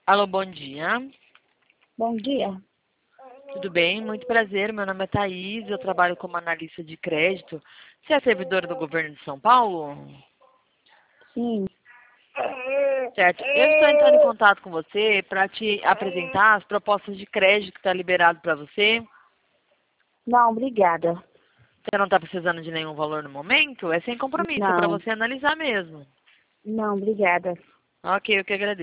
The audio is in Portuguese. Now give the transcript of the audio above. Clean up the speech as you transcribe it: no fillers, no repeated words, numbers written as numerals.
Alô, bom dia. Bom dia. Tudo bem? Muito prazer. Meu nome é Thaís, eu trabalho como analista de crédito. Você é servidora do governo de São Paulo? Sim. Certo. Eu estou entrando em contato com você para te apresentar as propostas de crédito que está liberado para você. Não, obrigada. Você não está precisando de nenhum valor no momento? É sem compromisso, é para Não, você analisar mesmo. não, obrigada. Ok, eu que agradeço.